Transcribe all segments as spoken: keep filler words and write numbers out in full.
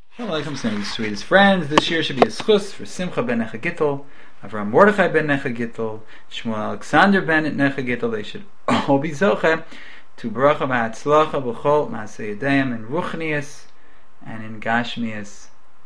Welcome to the sweetest friends. This year should be a schus for Simcha ben Necha Gittel, Avram Mordechai ben Necha Gittel, Shmuel Alexander ben Necha Gittel. They should all be zoche to bracha v'hatzlacha b'chol ma'aseh yadayim in ruchnius and in gashmius.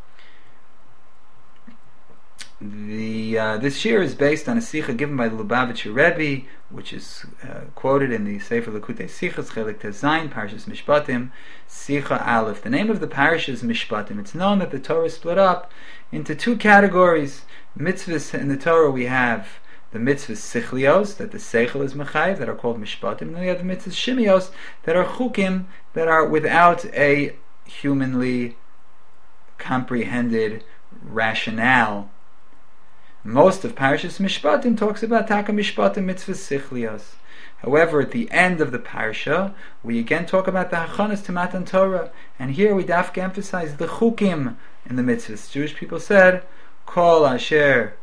The uh, this year is based on a sicha given by the Lubavitcher Rebbe, which is uh, quoted in the Sefer Lekutei Sichos Chelik Tezayin Parshas Mishpatim, Sicha Aleph. The name of the parish is Mishpatim. It's known that the Torah is split up into two categories. Mitzvahs in the Torah we have the mitzvahs sichlios, that the seichel is mechayiv, that are called Mishpatim, and then we have the mitzvahs shimios, that are chukim, that are without a humanly comprehended rationale. Most of Parashas Mishpatim talks about Taka Mishpatim Mitzvahs Sichlios. However, at the end of the Parsha, we again talk about the Hachanas to Matan Torah, and here we dafka emphasize the Chukim in the Mitzvahs. Jewish people said, Kol Asher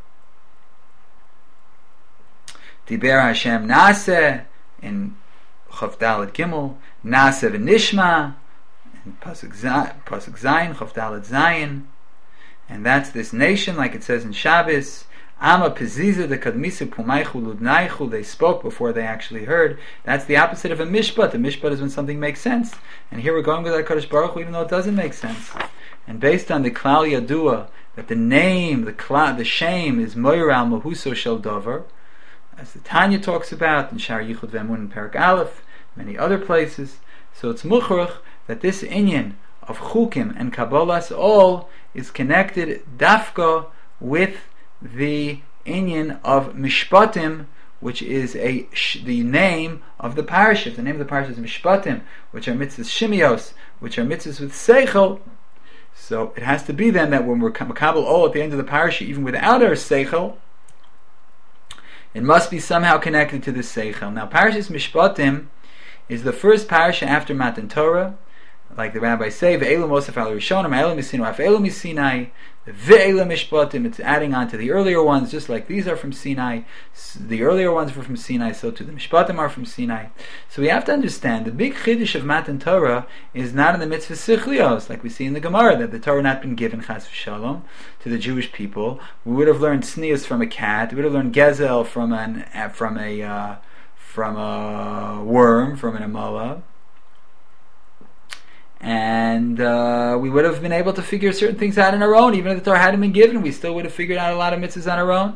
Diber Hashem Naseh in Chav Dalet Gimel, Naseh v'Nishma in Pasuk Zayin, Chav Dalet Zayin, and that's this nation, like it says in Shabbos. Ama Peziza de Kadmisu Pumaychu Ludnaichu, they spoke before they actually heard. That's the opposite of a mishpat. A mishpat is when something makes sense. And here we're going with HaKadosh Baruch Hu even though it doesn't make sense. And based on the Klal Yadua, that the name, the kla, the shame is Moiral Mahuso Shel Dover, as the Tanya talks about in Shar Yichud Ve'emun in Perak Aleph, many other places. So it's muchruch that this inyan of Chukim and Kabbalas all is connected dafka with the inyan of Mishpatim, which is a sh- the name of the parasha. The name of the parasha is Mishpatim, which are mitzvahs shimios, which are mitzvahs with seichel. So it has to be then that when we're makabel all at the end of the parasha, even without our seichel, it must be somehow connected to the seichel. Now, Parashas Mishpatim is the first parasha after Matan Torah. Like the rabbis say, Ve'elu Mosef al Rishonim, Ve'elu Misinu, Ve'elu Misinai, Ve'elu Mishpatim. It's adding on to the earlier ones, just like these are from Sinai. The earlier ones were from Sinai, so too the Mishpatim are from Sinai. So we have to understand the big chiddush of Matan Torah is not in the mitzvah sichlios, like we see in the Gemara, that the Torah not been given chas v'shalom to the Jewish people. We would have learned sneas from a cat. We would have learned gezel from an from a uh, from a worm, from an amala. And uh, we would have been able to figure certain things out on our own. Even if the Torah hadn't been given, we still would have figured out a lot of mitzvahs on our own.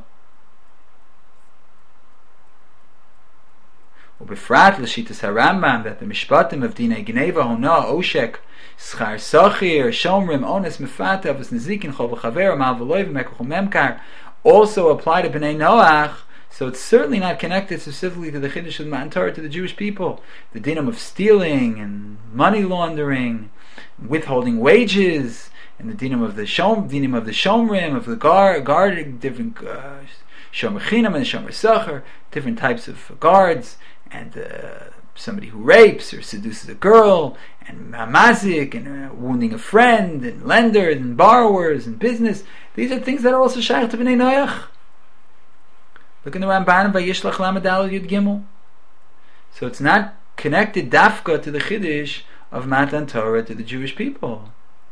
Ubefrat l'shitas harambam, that the mishpatim of dinei gneva, hona, oshek, schar sachir, shomrim, ones, mefata, avos nezikin, chol v'chaver, mal v'loy, v'mekuch memkar, also apply to bnei Noach. So it's certainly not connected specifically to the Chiddush of Matan Torah, to the Jewish people. The dinam of stealing and money laundering, withholding wages, and the dinam of the shom, dinam of the shomrim, of the guard, guard different uh, shomer chinam and shomer sacher, different types of guards, and uh, somebody who rapes or seduces a girl, and mazik, and uh, wounding a friend, and lenders, and borrowers, and business. These are things that are also shaykh to bnei Noach. Look in the Ramban by Yishlach Lamed Al Yud Gimel. So it's not connected dafka to the Chiddush of Matan Torah to the Jewish people.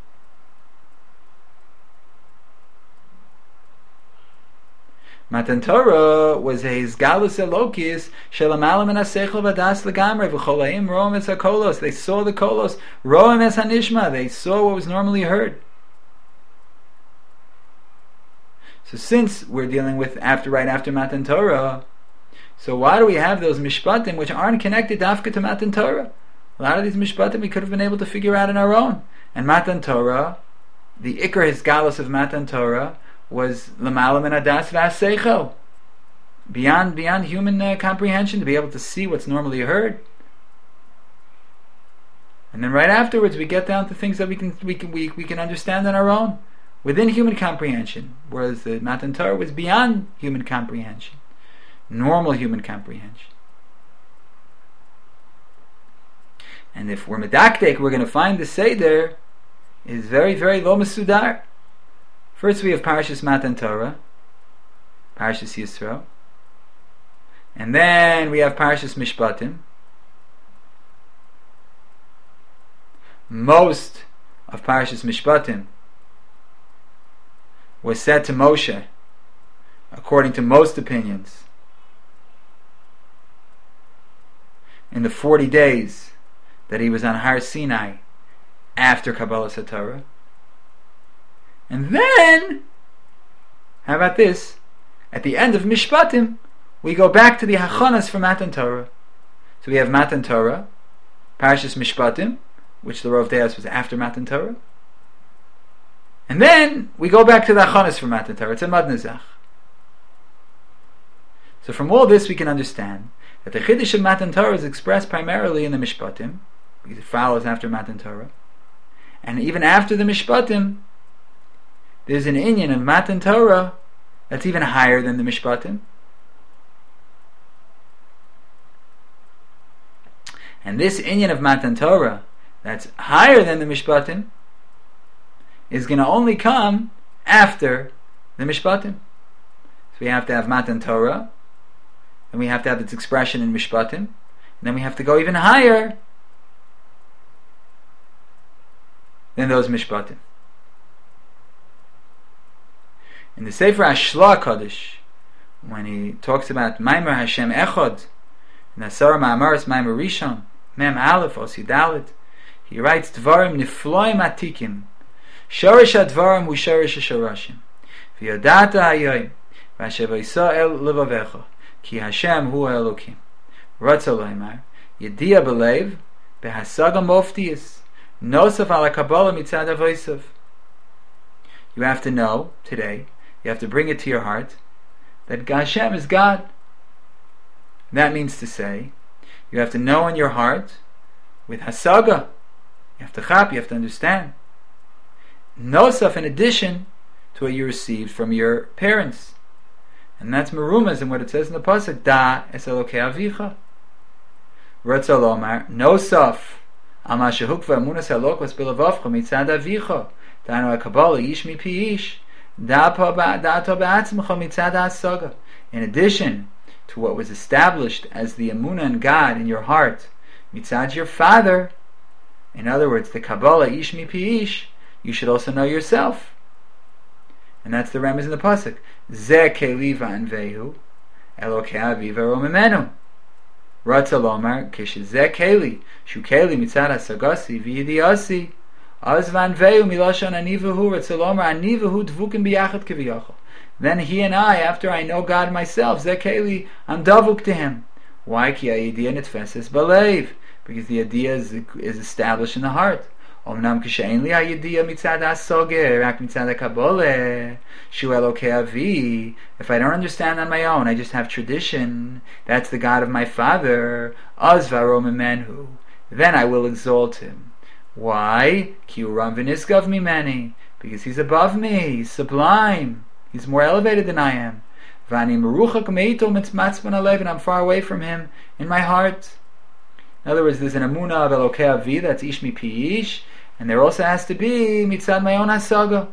Matan Torah was a Hizgalus Elokis Shelamalam and Asechel Vadas Legamre V'cholaim Roam Es HaKolos. They saw the Kolos Roam Es HaNishma. They saw what was normally heard. So since we're dealing with after right after Matan Torah, so why do we have those mishpatim which aren't connected dafka to Matan Torah? A lot of these mishpatim we could have been able to figure out on our own. And Matan Torah, the ikar hisgalus of Matan Torah was l'malam and adas v'aseichel, beyond beyond human uh, comprehension, to be able to see what's normally heard. And then right afterwards we get down to things that we can we can we, we can understand on our own, within human comprehension, whereas the Matan Torah was beyond human comprehension, normal human comprehension. And if we're medakdek, we're going to find the Seder is very, very lo mesudar. First we have Parashas Matan Torah, Parashas Yisro, and then we have Parashas Mishpatim. Most of Parashas Mishpatim was said to Moshe, according to most opinions, in the forty days that he was on Har Sinai after Kabbalas HaTorah. And then, how about this? At the end of Mishpatim, we go back to the Hachanas for Matan Torah. So we have Matan Torah, Parashas Mishpatim, which the Rov Deos was after Matan Torah. And then we go back to the Hachanas for Matan Torah. It's a Mad Nizach. So from all this we can understand that the Chiddush of Matan Torah is expressed primarily in the Mishpatim, because it follows after Matan Torah. And even after the Mishpatim, there's an inyan of Matan Torah that's even higher than the Mishpatim. And this inyan of Matan Torah that's higher than the Mishpatim is going to only come after the Mishpatim. So we have to have Matan Torah, and we have to have its expression in Mishpatim, and then we have to go even higher than those Mishpatim. In the Sefer Ashla Kodesh, when he talks about Maimer Hashem Echad, in Asar Ma'amaris Maimer Rishon, Mem Aleph Osi Dalet, he writes Dvarim Nifloim Atikim, Shorish HaDvarim Hu Shorish HaShorashim, V'yodata Hayoim, V'asher V'yisa El Levavecha, Ki Hashem Hu Elokim, Ratza Loimar, Yedia Belev, Behasaga Moftius, Nosaf Ala Kabbalah Mitzad Avoisav. You have to know today, you have to bring it to your heart, that Hashem is God. That means to say, you have to know in your heart, with Hasaga, you have to chap, you have to understand. Nosaf, in addition to what you received from your parents. And that's Merumas in what it says in the Pasuk, Da es Elokei Avicha. Ratza Lomar, Nosaf, Ama shehukva emunas halokos belavavcha mitzad avicha, danu HaKabbalah ish mi pi ish, da'ato ba'atzmecha mitzad hasaga. In addition to what was established as the emunah in God in your heart, mitzad your father, in other words, the Kabbalah ish mi pi ish, you should also know yourself. And that's the remez in the pasuk. Ze keli va'anvehu, Elokei aviv aromimenu. Ratza lomar kishizeh keli shu keli mitzad hasagasi v'yidiasi az vanvehu milashon anivahu. Ratza lomar anivahu dvukim biyachad kiviyachol. Then he and I, after I know God myself, zeh keli, I'm davuk to Him. Why? Ki ha'idiyah nitfeses balev, because the idea is, is established in the heart. Omnam kishein li ha'idiyah mitzad hasoger rak mitzad hakabbalah shu Elokei avi. If I don't understand on my own, I just have tradition, that's the God of my father, az varo mimenhu, then I will exalt Him. Why? Ki uram v'niskav mimeni, because He's above me, He's sublime, He's more elevated than I am. Vani meruchak meito mitzmatzman alev, and I'm far away from Him in my heart. In other words, there's an emunah of Elokei avi, that's ish mi pi ish, and there also has to be mitzad my own hasaga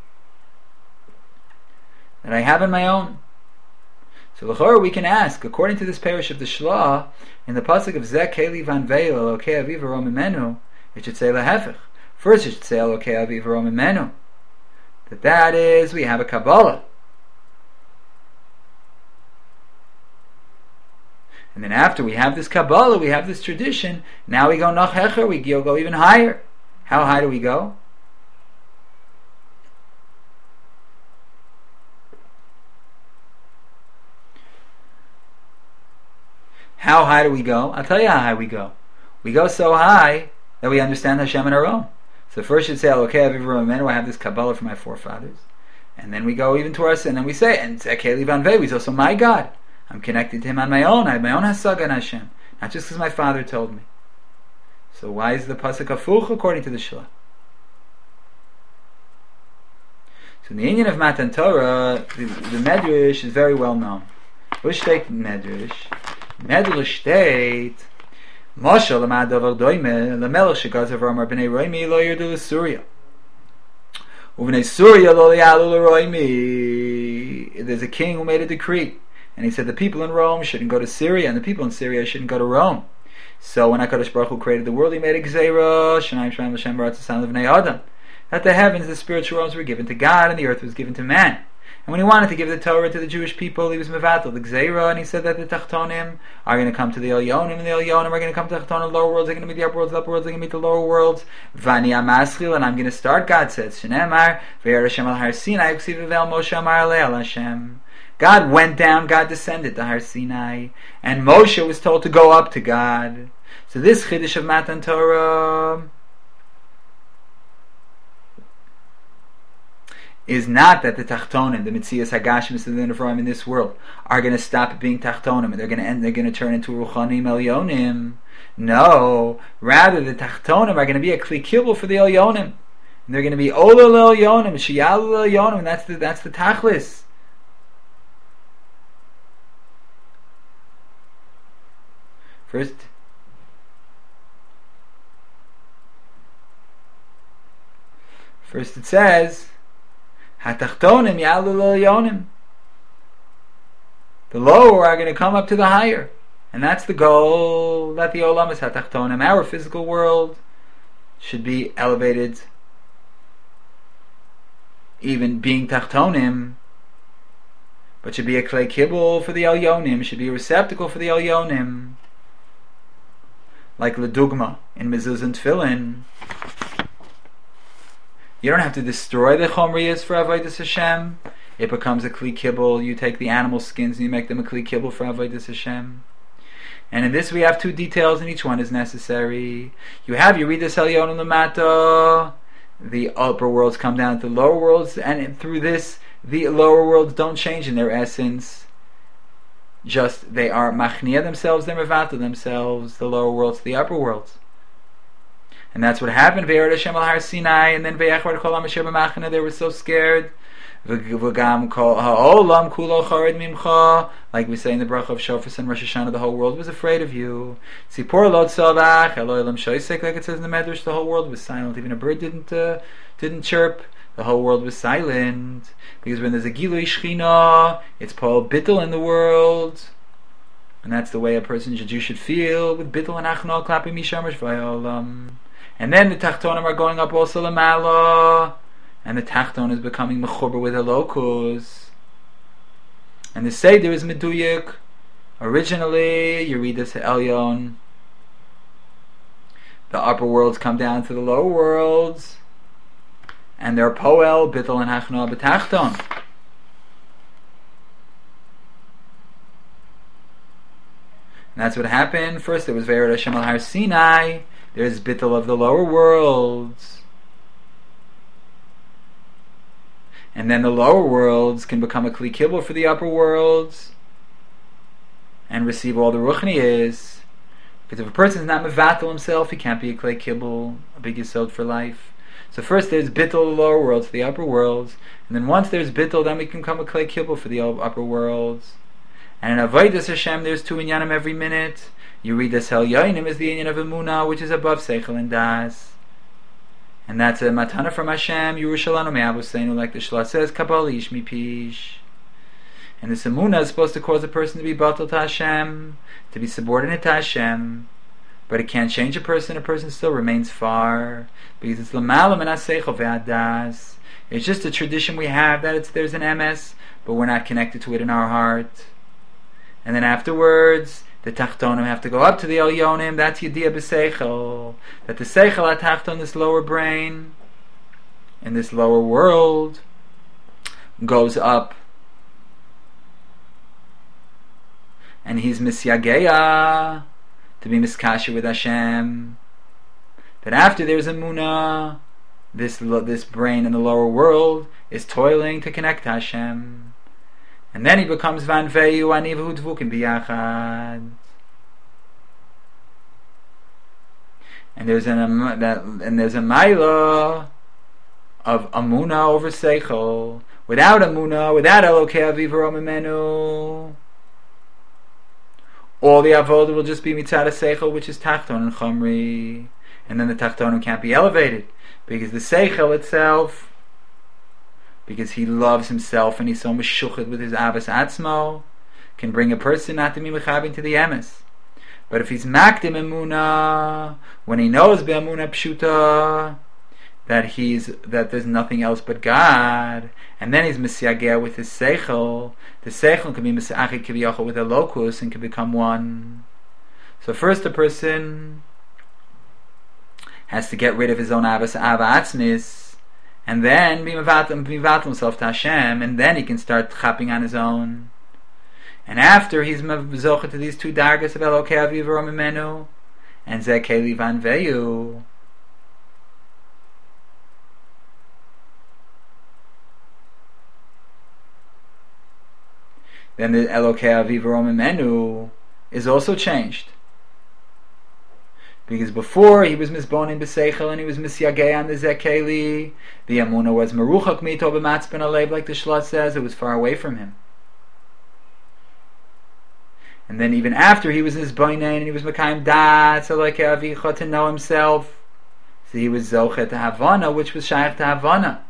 that I have in my own. So l'chorah we can ask, according to this parish of the Shlah, in the pasuk of Zeh keli vanveil Elokei aviv v'ro mimenu, it should say lehefech. First it should say Elokei aviv v'ro mimenu, that that is, we have a Kabbalah. And then after we have this Kabbalah, we have this tradition, now we go nach hecher, we go even higher. How high do we go? How high do we go? I'll tell you how high we go. We go so high that we understand Hashem in our own. So first you say, Elokei aviv v'ro mimenu, I have this Kabbalah from my forefathers. And then we go even to our sin, and we say, and Zeh keli vanvehu, He's also my God. I'm connected to Him on my own. I have my own hasaga in Hashem. Not just because my father told me. So why is the pasuk hafuch according to the Shlah? So in the inyan of Matan Torah, the, the Medrash is very well known. Which state Medrash? Medrash state Moshe lamad davar doime lemelech shegazav ramar b'nei roimi lo yirdu l'Surya u'b'nei Surya lo yalu l'roimi. There's a king who made a decree, and he said the people in Rome shouldn't go to Syria, and the people in Syria shouldn't go to Rome. So when HaKadosh Baruch Hu created the world, He made a gzeira, Sh'nayim Sh'nayim L'Shem B'Ratz L'San L'Vnei Adam, that the heavens, the spiritual realms, were given to God and the earth was given to man. And when he wanted to give the Torah to the Jewish people, he was mevatel the Gzeira, and he said that the Tachtonim are going to come to the Elyonim, and the Elyonim are going to come to the Tachtonim, lower worlds, they're going to meet the upper worlds, the upper worlds, they're going to meet the lower worlds. Vani amaschil, and I'm going to start, God says, Shenemar, Ve'er Hashem al Har Sinai, Uksiv Ve'el Moshe Amar Alei al Hashem. God went down, God descended to Har Sinai, and Moshe was told to go up to God. So this Chiddush of Matan Torah is not that the Tachtonim, the Metzias Hagashmis of the Nefroim in this world, are going to stop being Tachtonim and they're going to end, they're going to turn into Ruchanim Elyonim. No, rather the Tachtonim are going to be a Kli Kibul for the Elyonim, and they're going to be Olel Elyonim, Shiyalel Elyonim, and that's the that's the Tachlis. First, first it says. Hatachtonim Ya'alul Elyonim. The lower are going to come up to the higher, and that's the goal. That the Olam is Hatachtonim. Our physical world should be elevated, even being Tachtonim, but should be a Klei Kibul for the Elyonim. Should be a receptacle for the Elyonim, like Ledugma in Mezuzah and Tefillin. You don't have to destroy the Chomriyas for Avodas Hashem. It becomes a Kli Kibul. You take the animal skins and you make them a Kli Kibul for Avodas Hashem. And in this we have two details, and each one is necessary. You have, you read this Elyon Lamata, the upper worlds come down to the lower worlds, and through this, the lower worlds don't change in their essence. Just, they are Machnia themselves, they're Mevata themselves, the lower worlds to the upper worlds. And that's what happened. Ve'er Hashem al Har Sinai, and then Ve'echvar Kol HaMasher B'Machna. They were so scared. V'gam Kol Ha'olam Kulo Chared Mimcha. Like we say in the bracha of Shofar and Rosh Hashanah, the whole world was afraid of you. Tzipor Lo Tzavach Eloi Lam Shoisek, like it says in the Medrash, the whole world was silent. Even a bird didn't uh, didn't chirp. The whole world was silent, because when there's a Gilui Shechina, it's Paul Bittul in the world. And that's the way a person, a Jew, should feel, with Bittul and Achnol Klapi Mishamash V'Olam. And then the Tachtonim are going up also Lamala, and the Tachton is becoming Mechuber with Elokus. And the Seder is Meduyik. Originally, you read this Elyon, the upper worlds come down to the lower worlds, and they're Poel, Bittul, and Hachna B'Tachton. And that's what happened. First there was Ve'er Hashem al Har Sinai. There's Bittul of the lower worlds. And then the lower worlds can become a Kli Kibul for the upper worlds and receive all the Ruchniyas. Because if a person is not Mevatel himself, he can't be a Kli Kibul, a big Yisod for life. So first there's Bittul of the lower worlds for the upper worlds, and then once there's Bittul, then we can become a Kli Kibul for the upper worlds. And in Avodas Hashem, there's two inyanim every minute. You read this Elyonim as the inyan of Emunah, which is above Seichel and Das. And that's a matana from Hashem, Yerushalanu Me'avuseinu, like the Shlah says, Kabbalah Ish Mipish. And this Emunah is supposed to cause a person to be batal to Hashem, to be subordinate to Hashem. But it can't change a person, a person still remains far. Because it's L'malam and Seichel Ve'adas. It's just a tradition we have that it's there's an M S, but we're not connected to it in our heart. And then afterwards, the Tachtonim have to go up to the Elyonim. That's Yediyah B'Seichel. That the Seichel HaTachton, this lower brain, in this lower world, goes up. And he's Misyageya, to be Miskasher with Hashem. That after there's a Munah, this, this brain in the lower world is toiling to connect to Hashem. And then he becomes Van Veyu Anivu Dvukim Biyachad. And there's an um, that and there's a Maila of Amuna over Seichel. Without Amuna, without Elokei Aviv Mimenu, all the Avodah will just be Mitzad Seichel, which is Tachton and Chomri. And then the Tachtonim can't be elevated, because the Seichel itself, because he loves himself and he's so meshuchet with his Avos Atzmo, can bring a person not to be mechabin to the emes. But if he's makdim emuna, when he knows be'emuna pshuta, that he's that there's nothing else but God, and then he's Mesiagea with his Seichel. The Seichel can be Mesiachid Kiviyachol with a locus and can become one. So first a person has to get rid of his own Avas Ava Atzmis, and then be Mivat himself to Hashem, and then he can start chapping on his own. And after he's Mavzocha to these two dargas of Elokei Aviv Romimenu, and Zekeli Van Veyu, then the Elokei Aviv Romimenu is also changed. Because before he was misbonin b'seichel and he was misyagei on the zekeli, the amuna was meruchak mito b'matzpen alev, like the Shlat says, it was far away from him. And then even after he was misbonin and he was mekayim dat, so like avicha to know himself, so he was zochet to havana, which was shaykh to havana.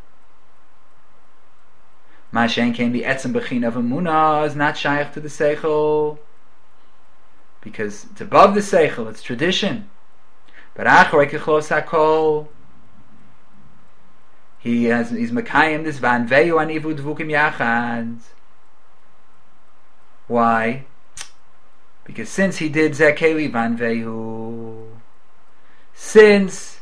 Mashen came the etzem bechin of amuna is not shaykh to the seichel, because it's above the seichel, it's tradition. But acharei kechlos hakol, he has he's mekayim this van veyu anivu dvukim yachad. Why? Because since he did zekeli van veyu, since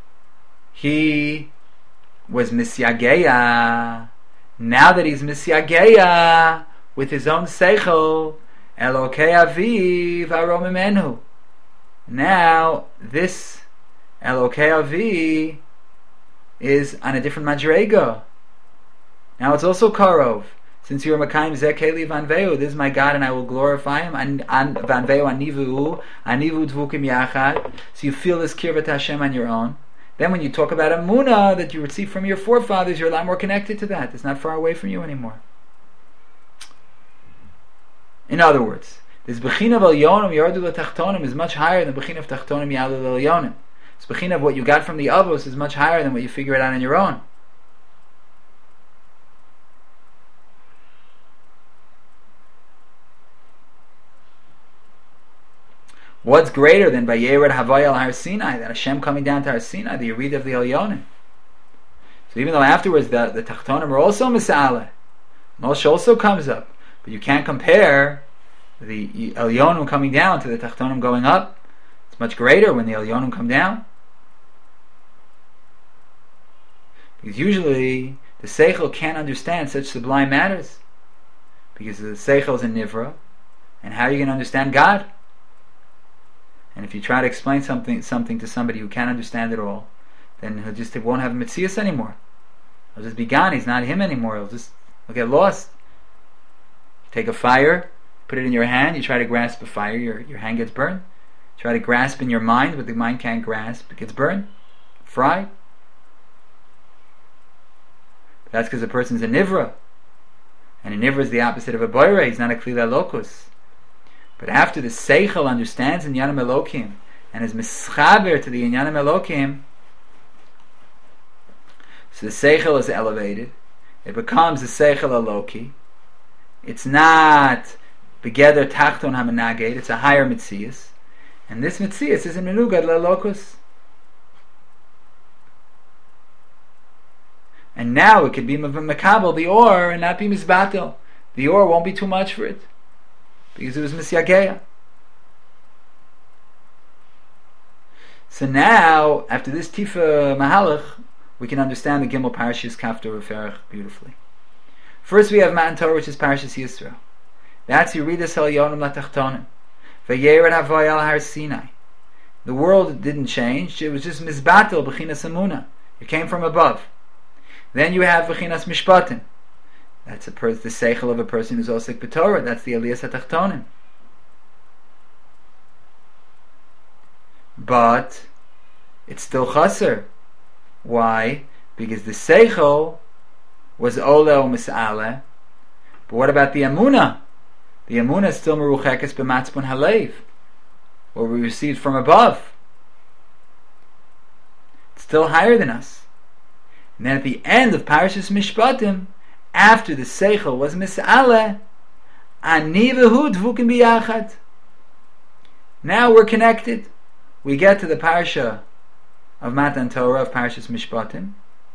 he was misyageya, now that he's misyageya with his own seichel, Elokei Aviv Aromimenu. Now, this Elokei Aviv is on a different madrega. Now it's also karov. Since you are Makayim Zekeli Vanveu, this is my God and I will glorify him. Vanveu Anivu, Anivu Dvukim Yachad. So you feel this kirvat Hashem on your own. Then when you talk about Amunah that you received from your forefathers, you're a lot more connected to that. It's not far away from you anymore. In other words, this Bechina of Elyonim Yardu L'Tachtonim is much higher than Bechina of Tachtonim Yalu L'Elyonim. This Bechina of what you got from the Avos is much higher than what you figure it out on your own. What's greater than Vayered Havaya al Har Sinai, that Hashem coming down to Har Sinai, the Yerid of the Elyonim? So even though afterwards the, the Tachtonim are also Misa'aleh, Moshe also comes up, but you can't compare the Elyonim coming down to the Tachtonim going up. It's much greater when the Elyonim come down. Because usually the Seichel can't understand such sublime matters. Because the Seichel is a Nivra, and how are you going to understand God? And if you try to explain something something to somebody who can't understand it all, then he'll just he won't have Metzias anymore. He'll just be gone. He's not him anymore. He'll just he'll get lost. You take a fire, put it in your hand, you try to grasp a fire, your, your hand gets burned. Try to grasp in your mind what the mind can't grasp, it gets burned, fried. But that's because a person's a Nivra. And a Nivra is the opposite of a Boire, he's not a Klila Locus. But after the Seichel understands Inyanim Elokim and is mischaber to the Inyanim Elokim, so the Seichel is elevated, it becomes the Seichel Eloki. It's not Begeder Tachton HaMenaged, it's a higher Metzias. And this Metzias is in Menugad Lelokus. And now it could be Mekabel, the Or, and not be Mizbatel. The Or won't be too much for it, because it was Misyageya. So now, after this Tifa Mahalach, we can understand the Gimel Parashas Kaftor Referach beautifully. First we have Matan Torah, which is Parashas Yisro. That's Yeridas Elyonim Latachtonim. Vayered Havaya al Har Sinai. The world didn't change, it was just Mizbatel B'chinas Amunah. It came from above. Then you have B'chinas Mishpatim. That's a per- the seichel of a person who's osik b'Torah. That's the Aliyas HaTachtonim. But it's still chaser. Why? Because the seichel was ole o mis'ale. But what about the Amunah? The Amunah is still meruchekes b'matzpon halev, what we received from above. It's still higher than us. And then at the end of Parashas Mishpatim, after the Seichel was Mis'aleh, Ani v'hu dvukim biyachad. Now we're connected. We get to the Parsha of Matan Torah, of Parshas Mishpatim.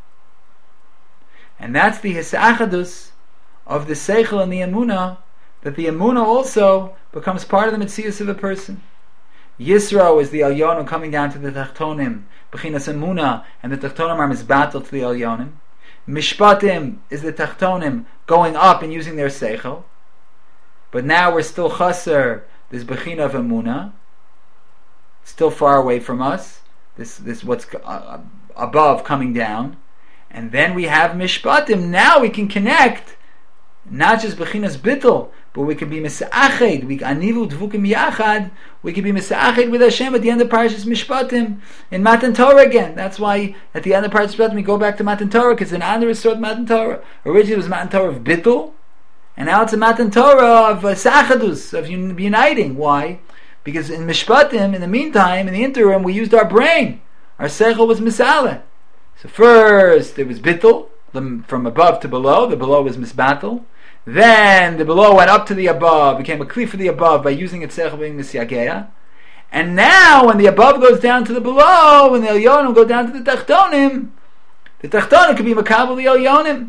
And that's the Hisachadus of the Seichel and the Emunah, that the Emunah also becomes part of the Metzius of a person. Yisro is the Elyonim coming down to the Tachtonim, Bechinas Emunah, and the Tachtonim are misbatel to the Elyonim. Mishpatim is the Tachtonim going up and using their Seichel. But now we're still Chaser, this Bechina of Emunah, still far away from us, this this what's uh, above coming down. And then we have Mishpatim. Now we can connect, not just Bechinas Bittul, but we can be Misa'ached, we Anivu Dvukim Yachad, we can be Misa'ached with Hashem at the end of Parashas Mishpatim, in Matan Torah again. That's why at the end of Parashas Mishpatim we go back to Matan Torah, because in honor is sort of Matan Torah. Originally it was Matan Torah of Bittul, and now it's a Matan Torah of uh, Sachadus, of un- uniting. Why? Because in Mishpatim, in the meantime, in the interim, we used our brain. Our Seichel was Misaleh. So first it was Bittul, from above to below. The below was Misbatel. Then the below went up to the above, became a kli for the above by using its Seichel being Misyageya. And now when the above goes down to the below, when the Elyonim go down to the Tachtonim, the Tachtonim could be Makabel the Elyonim.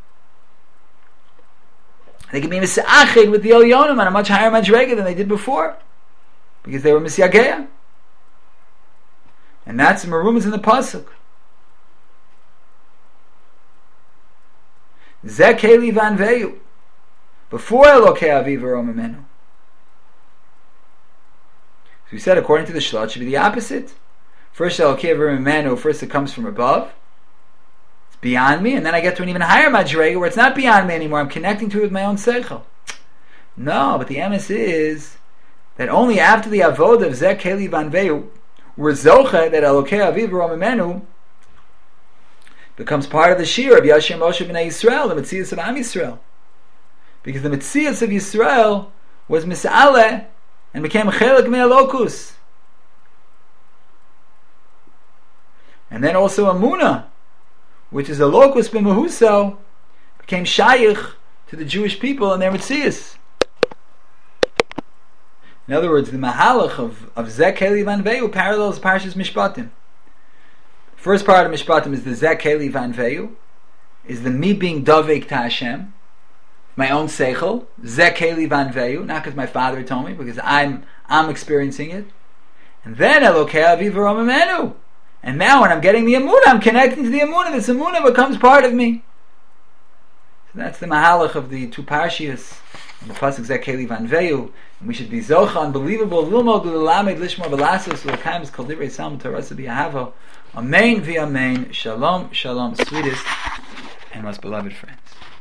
They could be Misa'ached with the Elyonim on a much higher Madrega than they did before, because they were Misyageya. And that's the Merumas in the Pasuk. Zeh Keli Vanveyu. Before Elokei Aviv V'Rom Imenu. So we said according to the Shlach, it should be the opposite. First Elokei V'Rom Imenu, first it comes from above. It's beyond me, and then I get to an even higher Madrega where it's not beyond me anymore. I'm connecting to it with my own Seichel. No, but the emes is that only after the Avod of Zeh Keli Vanveyu, we're Zocha that Elokei Aviv V'Rom Imenu becomes part of the Shir of Yashir Moshe B'nai Yisrael, the Metzias of Am Yisrael. Because the Metzias of Yisrael was Mis'aleh and became Chelik Me'alokus. And then also Amunah, which is a Lokus B'Mehuso, became Shayich to the Jewish people and their Metzias. In other words, the Mahalach of, of Zeh Keli Vanveyu parallels Parshas Mishpatim. First part of Mishpatim is the Zeh Keli Vanveyu, is the me being Dovek to Hashem, my own Seichel, Zeh Keli Vanveyu, not because my father told me, because I'm I'm experiencing it. And then Elokei Aviv V'Rom Imenu. And now when I'm getting the Emunah, I'm connecting to the Emunah, this Emunah becomes part of me. So that's the Mahalach of the two Parshias, and the Pasuk Zeh Keli Vanveyu. And we should be Zocha, unbelievable, Lilmod L'Lamed Lishmor V'Lasos L'Kaims Kol Divrei Salm Torasa B'Yahavo. Amen v'Amen. Shalom, shalom, sweetest and most beloved friends.